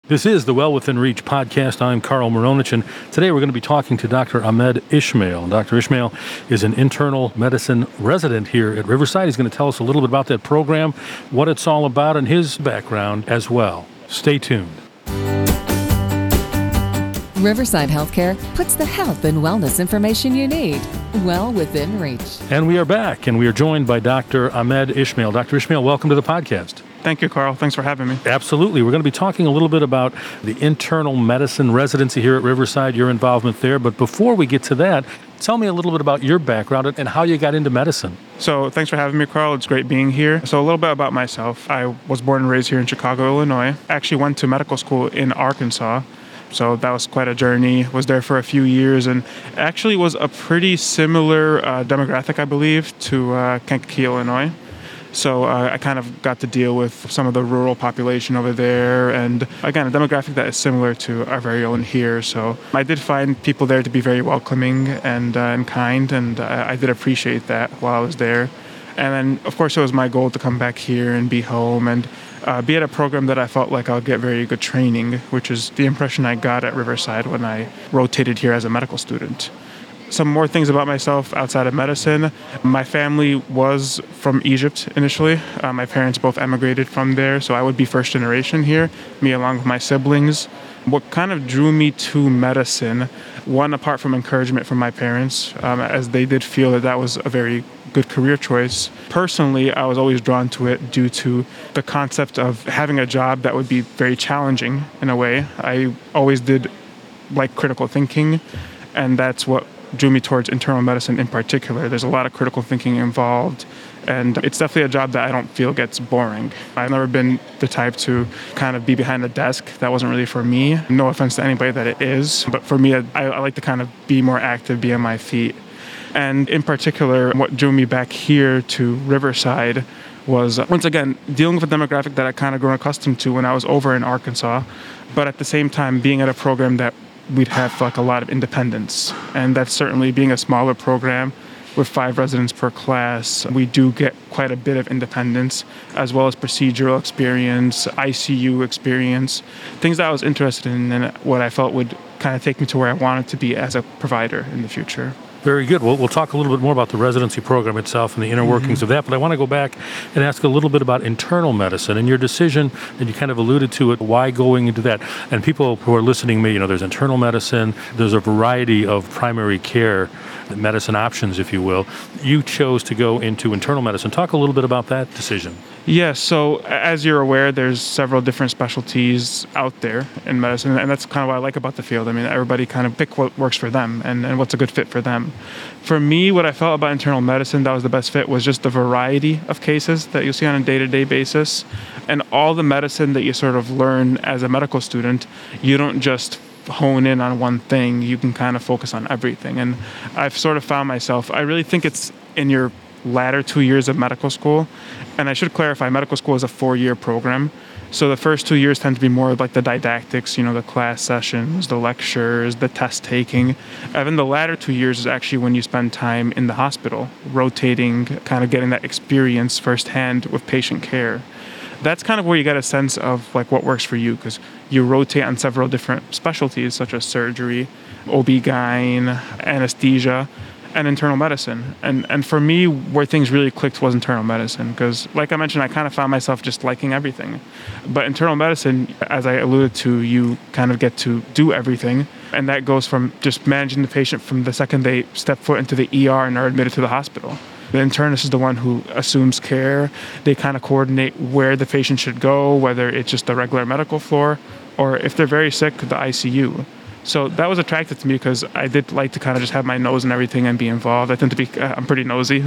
This is the Well Within Reach podcast. I'm Carl Maronich, and today we're going to be talking to Dr. Ahmed Ismail. Dr. Ismail is an internal medicine resident here at Riverside. He's going to tell us a little bit about that program, what it's all about, and his background as well. Stay tuned. Riverside Healthcare puts the health and wellness information you need well within reach. And we are back, and we are joined by Dr. Ahmed Ismail. Dr. Ismail, welcome to the podcast. Thank you, Carl. Thanks for having me. Absolutely. We're going to be talking a little bit about the internal medicine residency here at Riverside, your involvement there. But before we get to that, tell me a little bit about your background and how you got into medicine. So thanks for having me, Carl. It's great being here. So a little bit about myself. I was born and raised here in Chicago, Illinois. Actually went to medical school in Arkansas. So that was quite a journey. Was there for a few years and actually was a pretty similar demographic, I believe, to Kankakee, Illinois. So I kind of got to deal with some of the rural population over there. And again, a demographic that is similar to our very own here. So I did find people there to be very welcoming and kind. And I did appreciate that while I was there. And then, of course, it was my goal to come back here and be home and be at a program that I felt like I would get very good training, which is the impression I got at Riverside when I rotated here as a medical student. Some more things about myself outside of medicine. My family was from Egypt initially. My parents both emigrated from there, so I would be first generation here, me along with my siblings. What kind of drew me to medicine, one, apart from encouragement from my parents, as they did feel that was a very good career choice. Personally, I was always drawn to it due to the concept of having a job that would be very challenging in a way. I always did like critical thinking, and that's what drew me towards internal medicine in particular. There's a lot of critical thinking involved, and it's definitely a job that I don't feel gets boring. I've never been the type to kind of be behind the desk. That wasn't really for me. No offense to anybody that it is, but for me, I like to kind of be more active, be on my feet. And in particular, what drew me back here to Riverside was, once again, dealing with a demographic that I kind of grown accustomed to when I was over in Arkansas, but at the same time being at a program that we'd have like a lot of independence. And that's certainly being a smaller program with 5 residents per class. We do get quite a bit of independence, as well as procedural experience, ICU experience, things that I was interested in and what I felt would kind of take me to where I wanted to be as a provider in the future. Very good. Well, we'll talk a little bit more about the residency program itself and the inner workings of that, but I want to go back and ask a little bit about internal medicine and your decision, and you kind of alluded to it, why going into that. And people who are listening may, there's internal medicine, there's a variety of primary care medicine options, if you will. You chose to go into internal medicine. Talk a little bit about that decision. Yes, so as you're aware, there's several different specialties out there in medicine, and that's kind of what I like about the field. I mean, everybody kind of pick what works for them and what's a good fit for them. For me, what I felt about internal medicine that was the best fit was just the variety of cases that you see on a day-to-day basis, and all the medicine that you sort of learn as a medical student. You don't just hone in on one thing, you can kind of focus on everything. And I've sort of found myself, I really think it's in your latter 2 years of medical school. And I should clarify, medical school is a 4-year program. So the first 2 years tend to be more like the didactics, the class sessions, the lectures, the test taking. And then the latter 2 years is actually when you spend time in the hospital, rotating, kind of getting that experience firsthand with patient care. That's kind of where you get a sense of like what works for you, because you rotate on several different specialties such as surgery, OB-GYN, anesthesia, and internal medicine. And for me, where things really clicked was internal medicine, because like I mentioned, I kind of found myself just liking everything. But internal medicine, as I alluded to, you kind of get to do everything. And that goes from just managing the patient from the second they step foot into the ER and are admitted to the hospital. The internist is the one who assumes care. They kind of coordinate where the patient should go, whether it's just the regular medical floor, or if they're very sick, the ICU. So that was attractive to me because I did like to kind of just have my nose in everything and be involved. I tend to be, I'm pretty nosy,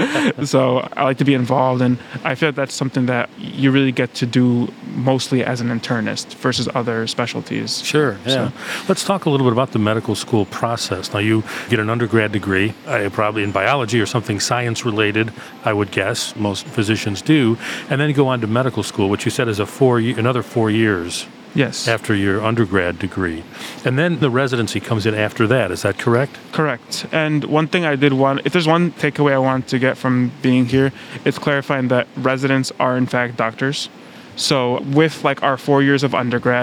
so I like to be involved. And I feel like that's something that you really get to do mostly as an internist versus other specialties. Sure, yeah. So, let's talk a little bit about the medical school process. Now, you get an undergrad degree, probably in biology or something science-related, I would guess. Most physicians do. And then you go on to medical school, which you said is another 4 years. Yes. After your undergrad degree. And then the residency comes in after that. Is that correct? Correct. And one thing I did want, if there's one takeaway I want to get from being here, it's clarifying that residents are in fact doctors. So with like our 4 years of undergrad,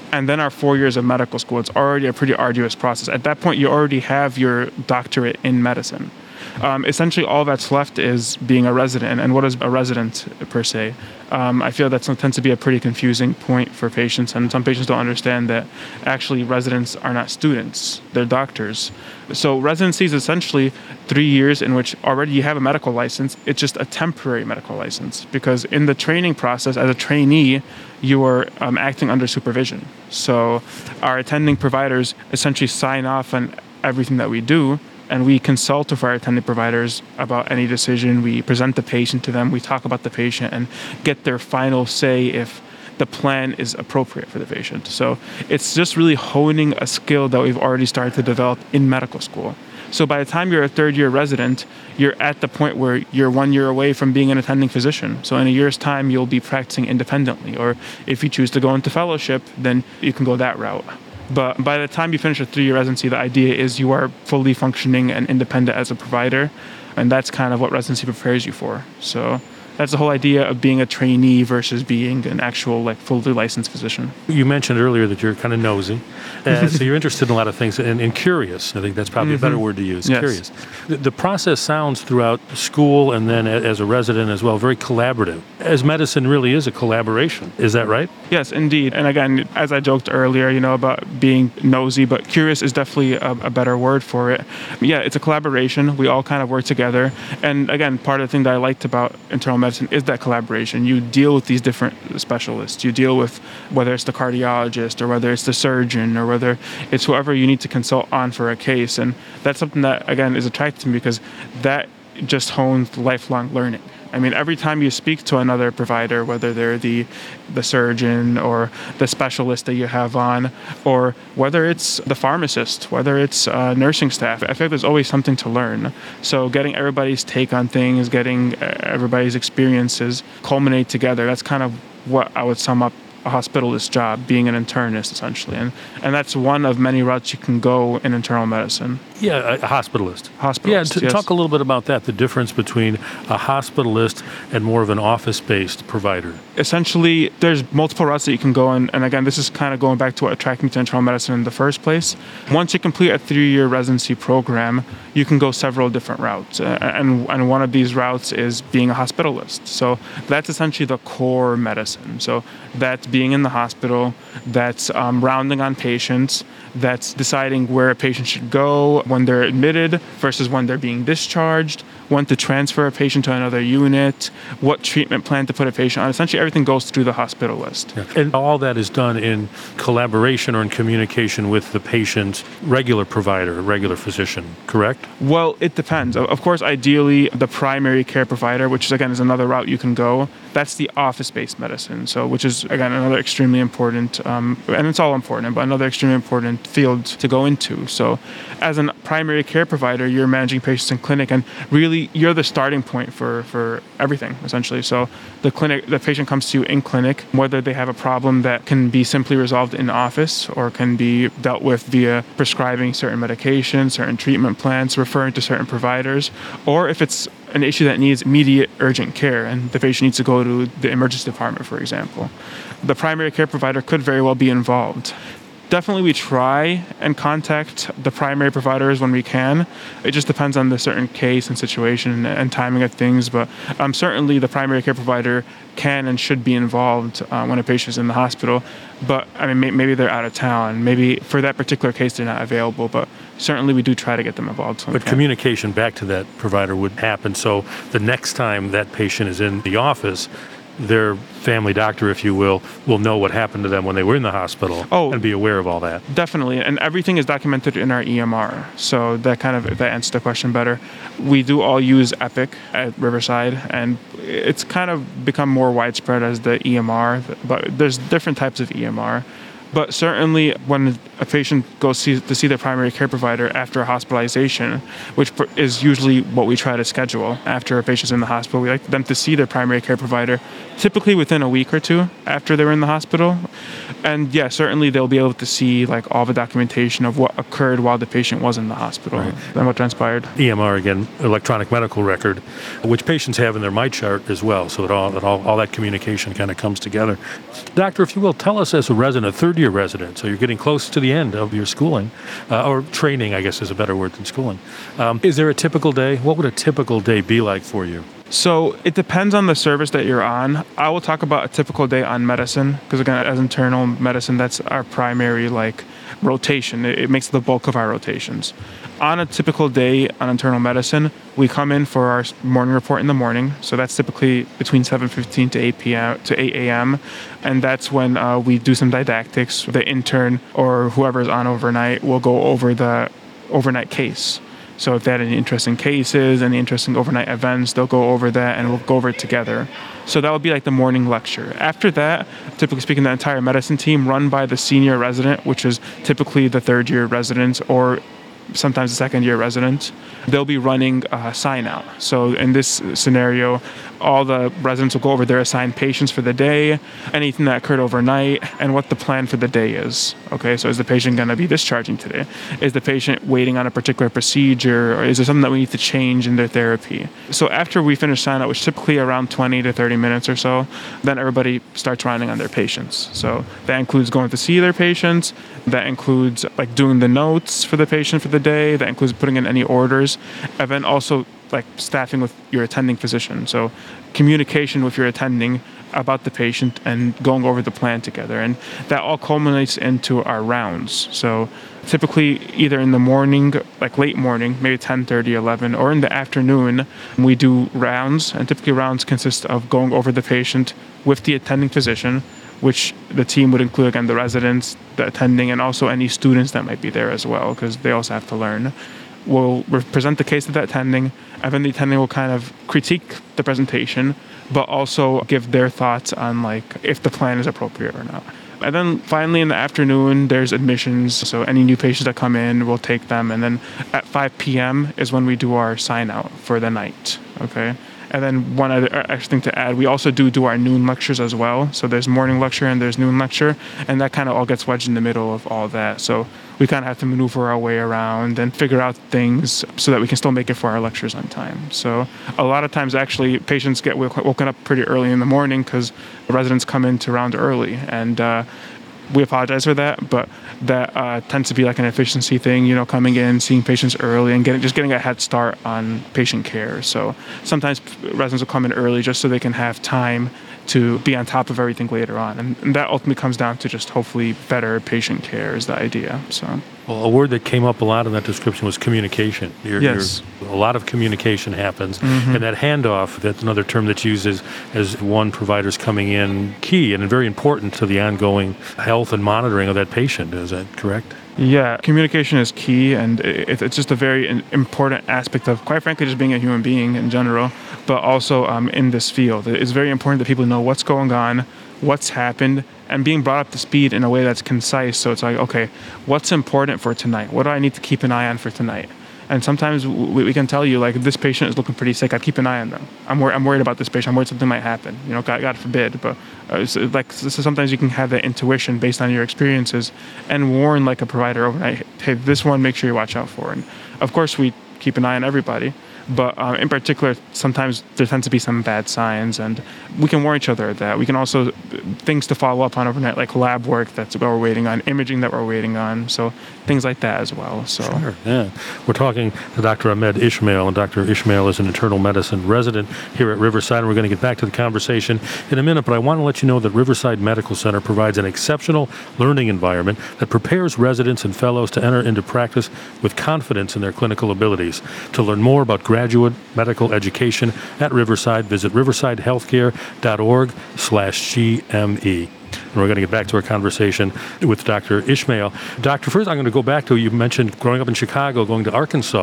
and then our 4 years of medical school. It's already a pretty arduous process. At that point, you already have your doctorate in medicine. Essentially, all that's left is being a resident. And what is a resident per se? I feel that tends to be a pretty confusing point for patients, and some patients don't understand that actually residents are not students, they're doctors. So residency is essentially 3 years in which already you have a medical license. It's just a temporary medical license, because in the training process, as a trainee, you are acting under supervision. So our attending providers essentially sign off on everything that we do, and we consult with our attending providers about any decision. We present the patient to them. We talk about the patient and get their final say if the plan is appropriate for the patient. So it's just really honing a skill that we've already started to develop in medical school. So by the time you're a third-year resident, you're at the point where you're 1 year away from being an attending physician. So in a year's time, you'll be practicing independently. Or if you choose to go into fellowship, then you can go that route. But by the time you finish a 3-year residency, the idea is you are fully functioning and independent as a provider, and that's kind of what residency prepares you for. So that's the whole idea of being a trainee versus being an actual fully licensed physician. You mentioned earlier that you're kind of nosy, so you're interested in a lot of things and curious. I think that's probably a better word to use, yes. Curious. The process sounds throughout school and then as a resident as well, very collaborative, as medicine really is a collaboration. Is that right? Yes, indeed. And again, as I joked earlier, about being nosy, but curious is definitely a better word for it. Yeah, it's a collaboration. We all kind of work together. And again, part of the thing that I liked about internal medicine is that collaboration. You deal with these different specialists. You deal with whether it's the cardiologist or whether it's the surgeon or whether it's whoever you need to consult on for a case. And that's something that, again, is attractive to me because that just hones lifelong learning. I mean, every time you speak to another provider, whether they're the surgeon or the specialist that you have on, or whether it's the pharmacist, whether it's nursing staff, I feel like there's always something to learn. So getting everybody's take on things, getting everybody's experiences culminate together, that's kind of what I would sum up a hospitalist job, being an internist, essentially. And that's one of many routes you can go in internal medicine. Yeah, a hospitalist. Hospitalist, yes. Talk a little bit about that, the difference between a hospitalist and more of an office-based provider. Essentially, there's multiple routes that you can go in. And again, this is kind of going back to what attracted me to internal medicine in the first place. Once you complete a 3-year residency program, you can go several different routes. And one of these routes is being a hospitalist. So that's essentially the core medicine. So that's being in the hospital, that's rounding on patients, that's deciding where a patient should go when they're admitted versus when they're being discharged, when to transfer a patient to another unit, what treatment plan to put a patient on. Essentially, everything goes through the hospitalist. Yeah. And all that is done in collaboration or in communication with the patient's regular provider, regular physician, correct? Well, it depends. Of course, ideally, the primary care provider, which again is another route you can go, that's the office-based medicine. So, which is, again, another extremely important, and it's all important, but another extremely important field to go into. So as a primary care provider, you're managing patients in clinic, and really you're the starting point for everything, essentially. So the patient comes to you in clinic, whether they have a problem that can be simply resolved in office or can be dealt with via prescribing certain medications, certain treatment plans, referring to certain providers, or if it's an issue that needs immediate urgent care and the patient needs to go to the emergency department, for example. The primary care provider could very well be involved. Definitely we try and contact the primary providers when we can. It just depends on the certain case and situation and timing of things, but certainly the primary care provider can and should be involved when a patient's in the hospital. But I mean, maybe they're out of town. Maybe for that particular case they're not available, but certainly we do try to get them involved. But communication back to that provider would happen, so the next time that patient is in the office, their family doctor, if you will know what happened to them when they were in the hospital and be aware of all that. Definitely. And everything is documented in our EMR. So that answers the question better. We do all use Epic at Riverside, and it's kind of become more widespread as the EMR, but there's different types of EMR. But certainly when a patient goes to see their primary care provider after a hospitalization, which is usually what we try to schedule after a patient's in the hospital. We like them to see their primary care provider typically within a week or two after they're in the hospital. And yeah, certainly they'll be able to see like all the documentation of what occurred while the patient was in the hospital and what transpired. EMR, again, electronic medical record, which patients have in their MyChart as well, so that all that communication kind of comes together. Doctor, if you will, tell us as a resident, a third-year resident, so you're getting close to the end of your schooling, or training, I guess is a better word than schooling. Is there a typical day? What would a typical day be like for you? So it depends on the service that you're on. I will talk about a typical day on medicine, because again, as internal medicine, that's our primary rotation. It makes the bulk of our rotations. On a typical day on internal medicine, we come in for our morning report in the morning. So that's typically between 7:15 to 8 a.m. And that's when we do some didactics. The intern or whoever's on overnight will go over the overnight case. So if they had any interesting cases, any interesting overnight events, they'll go over that and we'll go over it together. So that would be like the morning lecture. After that, typically speaking, the entire medicine team run by the senior resident, which is typically the third-year resident or sometimes the second-year resident. They'll be running a sign-out. So in this scenario, all the residents will go over their assigned patients for the day, anything that occurred overnight, and what the plan for the day is. Okay, so is the patient going to be discharging today? Is the patient waiting on a particular procedure, or is there something that we need to change in their therapy? So after we finish sign-out, which is typically around 20 to 30 minutes or so, then everybody starts running on their patients. So that includes going to see their patients, that includes like doing the notes for the patient for the day, that includes putting in any orders, and then also like staffing with your attending physician. So communication with your attending about the patient and going over the plan together. And that all culminates into our rounds. So typically either in the morning, like late morning, maybe 10:30, 11, or in the afternoon, we do rounds. And typically rounds consist of going over the patient with the attending physician, which the team would include, again, the residents, the attending, and also any students that might be there as well, because they also have to learn. We'll present the case to the attending, and then the attending will kind of critique the presentation, but also give their thoughts on like if the plan is appropriate or not. And then finally in the afternoon, there's admissions. So any new patients that come in, we'll take them. And then at 5 p.m. is when we do our sign out for the night. Okay. And then one other extra thing to add, we also do our noon lectures as well. So there's morning lecture and there's noon lecture, and that kind of all gets wedged in the middle of all that. So we kind of have to maneuver our way around and figure out things so that we can still make it for our lectures on time. So a lot of times, actually, patients get woken up pretty early in the morning because the residents come in to round early, and we apologize for that, but that tends to be like an efficiency thing, coming in, seeing patients early and getting a head start on patient care. So sometimes residents will come in early just so they can have time to be on top of everything later on. And that ultimately comes down to just hopefully better patient care is the idea. So. Well, a word that came up a lot in that description was communication. Yes. A lot of communication happens. Mm-hmm. And that handoff, that's another term that's used as one provider's coming in, key and very important to the ongoing health and monitoring of that patient. Is that correct? Yeah, communication is key, and it's just a very important aspect of, quite frankly, just being a human being in general, but also in this field. It's very important that people know what's going on, what's happened, and being brought up to speed in a way that's concise. So it's like, okay, what's important for tonight? What do I need to keep an eye on for tonight? And sometimes we can tell you, like, this patient is looking pretty sick. I'd keep an eye on them. I'm worried about this patient. I'm worried something might happen. God forbid. But so sometimes you can have that intuition based on your experiences and warn like a provider overnight, hey, this one, make sure you watch out for. And of course, we keep an eye on everybody. But in particular, sometimes there tends to be some bad signs, and we can warn each other of that. We can also, things to follow up on overnight, like lab work that's what we're waiting on, imaging that we're waiting on, so things like that as well. So. Sure, yeah. We're talking to Dr. Ahmed Ismail, and Dr. Ismail is an internal medicine resident here at Riverside, and we're going to get back to the conversation in a minute, but I want to let you know that Riverside Medical Center provides an exceptional learning environment that prepares residents and fellows to enter into practice with confidence in their clinical abilities. To learn more about graduate medical education at Riverside, visit riversidehealthcare.org/GME. And we're going to get back to our conversation with Dr. Ismail. Doctor, first I'm going to go back to, you mentioned growing up in Chicago, going to Arkansas.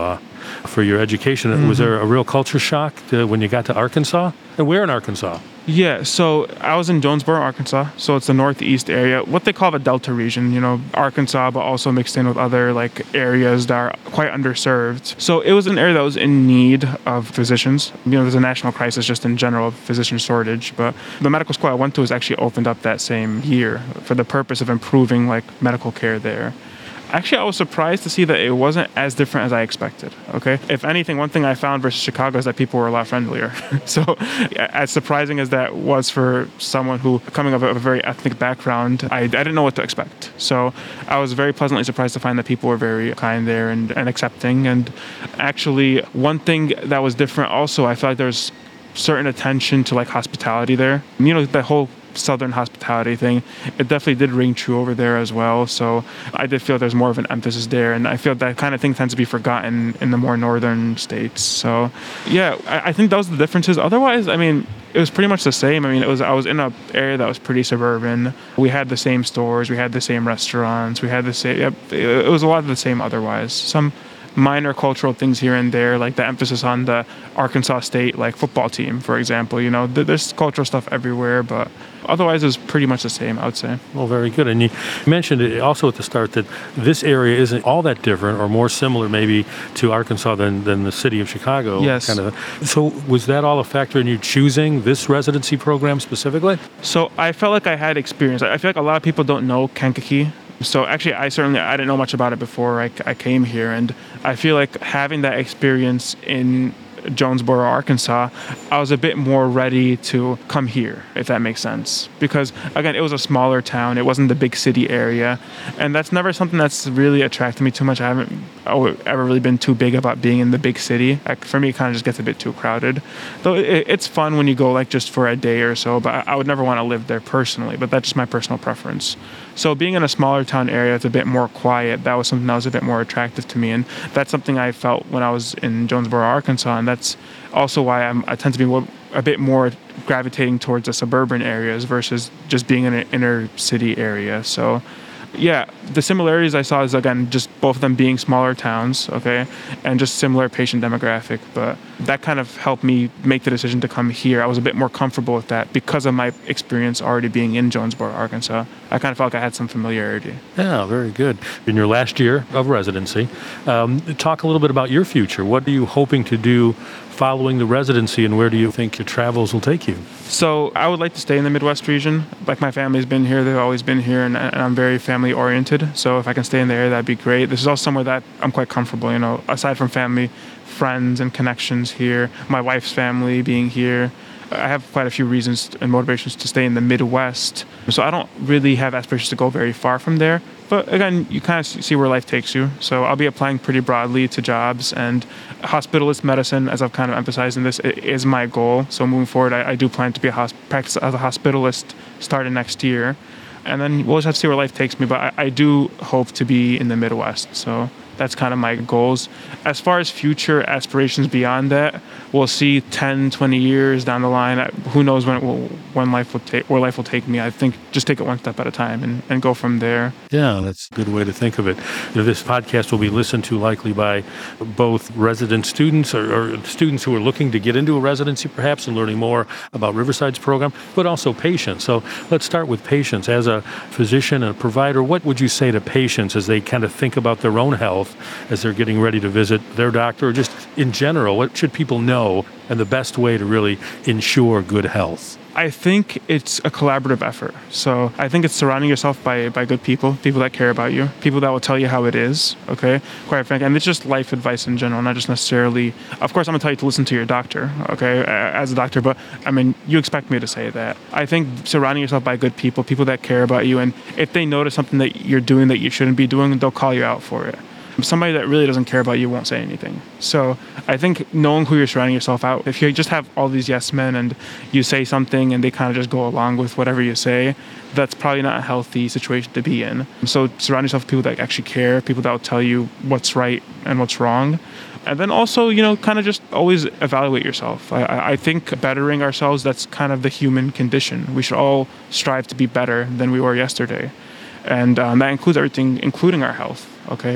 for your education. Was there a real culture shock when you got to Arkansas? And where in Arkansas? Yeah, so I was in Jonesboro, Arkansas. So it's the northeast area, what they call the Delta region, Arkansas, but also mixed in with other areas that are quite underserved. So it was an area that was in need of physicians. There's a national crisis just in general of physician shortage, but the medical school I went to was actually opened up that same year for the purpose of improving medical care there. Actually, I was surprised to see that it wasn't as different as I expected, okay? If anything, one thing I found versus Chicago is that people were a lot friendlier. So as surprising as that was for someone who, coming of a very ethnic background, I didn't know what to expect. So I was very pleasantly surprised to find that people were very kind there and accepting. And actually, one thing that was different also, I felt like there was certain attention to hospitality there. The whole Southern hospitality thing, it definitely did ring true over there as well. So I did feel there's more of an emphasis there, and I feel that kind of thing tends to be forgotten in the more northern states. So yeah, I think those are the differences. Otherwise, it was pretty much the same. I was in an area that was pretty suburban. We had the same stores, we had the same restaurants, we had the same, it was a lot of the same otherwise. Some minor cultural things here and there, like the emphasis on the Arkansas State football team, for example. There's cultural stuff everywhere, but otherwise it was pretty much the same, I would say. Well, very good. And you mentioned it also at the start that this area isn't all that different or more similar maybe to Arkansas than the city of Chicago. Yes. So was that all a factor in you choosing this residency program specifically? So I felt like I had experience. I feel like a lot of people don't know Kankakee. So actually, I didn't know much about it before I came here, and I feel like having that experience in Jonesboro, Arkansas, I was a bit more ready to come here, if that makes sense. Because, again, it was a smaller town. It wasn't the big city area. And that's never something that's really attracted me too much. I haven't ever really been too big about being in the big city. For me, it kind of just gets a bit too crowded. Though it's fun when you go just for a day or so, but I would never want to live there personally. But that's just my personal preference. So being in a smaller town area that's a bit more quiet, that was something that was a bit more attractive to me. And that's something I felt when I was in Jonesboro, Arkansas. And that's also why I tend to be a bit more gravitating towards the suburban areas versus just being in an inner city area. So yeah, the similarities I saw is, again, just both of them being smaller towns, okay, and just similar patient demographic. But that kind of helped me make the decision to come here. I was a bit more comfortable with that because of my experience already being in Jonesboro, Arkansas. I kind of felt like I had some familiarity. Yeah, very good. In your last year of residency, talk a little bit about your future. What are you hoping to do following the residency, and where do you think your travels will take you? So I would like to stay in the Midwest region. My family's been here. They've always been here, and I'm very family-oriented. So if I can stay in the area, that'd be great. This is also somewhere that I'm quite comfortable, aside from family, friends and connections here, my wife's family being here. I have quite a few reasons and motivations to stay in the Midwest. So I don't really have aspirations to go very far from there. But again, you kind of see where life takes you. So I'll be applying pretty broadly to jobs, and hospitalist medicine, as I've kind of emphasized in this, is my goal. So moving forward, I do plan to be practice as a hospitalist starting next year. And then we'll just have to see where life takes me. But I do hope to be in the Midwest. So that's kind of my goals. As far as future aspirations beyond that, we'll see 10, 20 years down the line. Who knows where life will take me. I think just take it one step at a time and go from there. Yeah, that's a good way to think of it. This podcast will be listened to likely by both resident students or students who are looking to get into a residency perhaps and learning more about Riverside's program, but also patients. So let's start with patients. As a physician and a provider, what would you say to patients as they kind of think about their own health as they're getting ready to visit their doctor, or just in general, what should people know and the best way to really ensure good health? I think it's a collaborative effort. So I think it's surrounding yourself by good people that care about you, people that will tell you how it is, okay? Quite frankly, and it's just life advice in general, not just necessarily, of course I'm gonna tell you to listen to your doctor, okay, as a doctor, but you expect me to say that. I think surrounding yourself by good people that care about you, and if they notice something that you're doing that you shouldn't be doing, they'll call you out for it. Somebody that really doesn't care about you won't say anything. So I think knowing who you're surrounding yourself out, if you just have all these yes men and you say something and they kind of just go along with whatever you say, that's probably not a healthy situation to be in. So surround yourself with people that actually care, people that will tell you what's right and what's wrong. And then also, kind of just always evaluate yourself. I think bettering ourselves, that's kind of the human condition. We should all strive to be better than we were yesterday. And that includes everything, including our health, okay?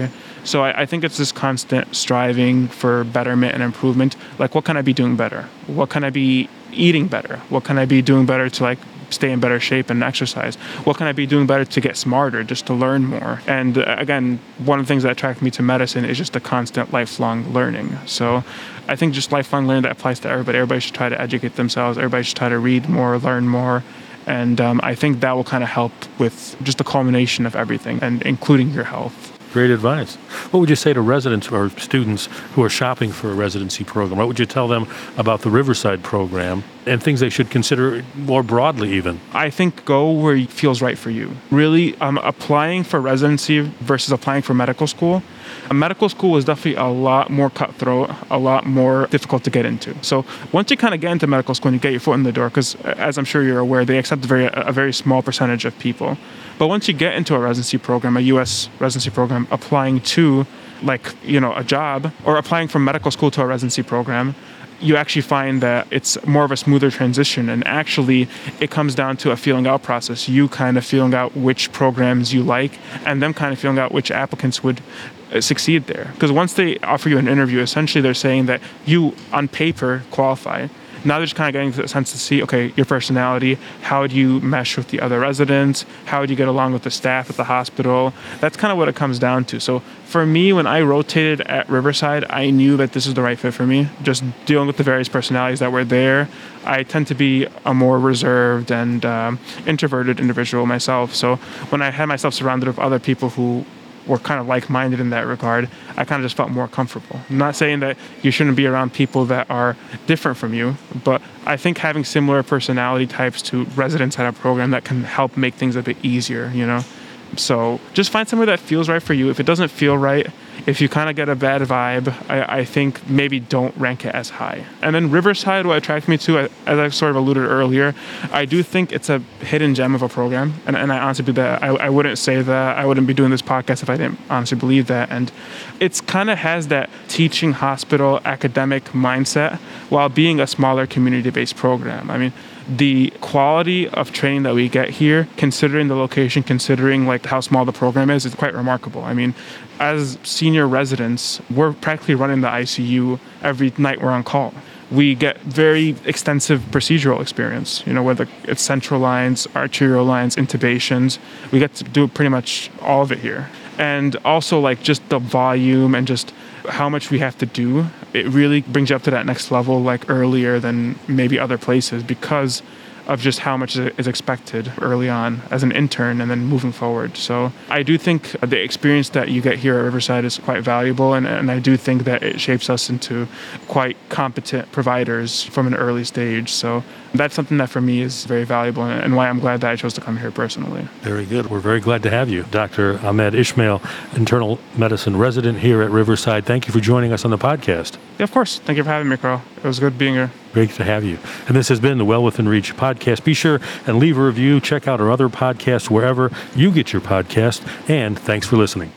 So I think it's this constant striving for betterment and improvement. Like, what can I be doing better? What can I be eating better? What can I be doing better to like stay in better shape and exercise? What can I be doing better to get smarter, just to learn more? And again, one of the things that attracted me to medicine is just the constant lifelong learning. So I think just lifelong learning that applies to everybody. Everybody should try to educate themselves. Everybody should try to read more, learn more. And I think that will kind of help with just the culmination of everything, and including your health. Great advice. What would you say to residents or students who are shopping for a residency program? What would you tell them about the Riverside program and things they should consider more broadly even? I think go where it feels right for you. Really, applying for residency versus applying for medical school. A medical school is definitely a lot more cutthroat, a lot more difficult to get into. So once you kind of get into medical school and you get your foot in the door, because as I'm sure you're aware, they accept a very small percentage of people. But once you get into a residency program, a U.S. residency program, applying to a job, or applying from medical school to a residency program, you actually find that it's more of a smoother transition. And actually, it comes down to a feeling out process. You kind of feeling out which programs you like, and them kind of feeling out which applicants would succeed there. Because once they offer you an interview, essentially they're saying that you, on paper, qualify. Now they're just kind of getting the sense to see, okay, your personality, how do you mesh with the other residents, how do you get along with the staff at the hospital. That's kind of what it comes down to. So for me, when I rotated at Riverside, I knew that this is the right fit for me. Just dealing with the various personalities that were there. I tend to be a more reserved and introverted individual myself. So when I had myself surrounded with other people who were kind of like-minded in that regard, I kind of just felt more comfortable. I'm not saying that you shouldn't be around people that are different from you, but I think having similar personality types to residents at a program that can help make things a bit easier, So just find somewhere that feels right for you. If it doesn't feel right, if you kind of get a bad vibe, I think maybe don't rank it as high. And then Riverside, what attracted me to, as I sort of alluded earlier, I do think it's a hidden gem of a program. And I honestly believe that. I wouldn't say that. I wouldn't be doing this podcast if I didn't honestly believe that. And it's kind of has that teaching hospital academic mindset while being a smaller community-based program. I mean, the quality of training that we get here, considering the location, considering how small the program is quite remarkable. I mean, as senior residents, we're practically running the ICU every night we're on call. We get very extensive procedural experience, whether it's central lines, arterial lines, intubations. We get to do pretty much all of it here. And also just the volume and just how much we have to do, it really brings you up to that next level earlier than maybe other places because of just how much is expected early on as an intern and then moving forward. So I do think the experience that you get here at Riverside is quite valuable, and I do think that it shapes us into quite competent providers from an early stage. So that's something that for me is very valuable and why I'm glad that I chose to come here personally. Very good. We're very glad to have you. Dr. Ahmed Ismail, internal medicine resident here at Riverside. Thank you for joining us on the podcast. Yeah, of course. Thank you for having me, Carl. It was good being here. Great to have you. And this has been the Well Within Reach podcast. Be sure and leave a review. Check out our other podcasts wherever you get your podcast. And thanks for listening.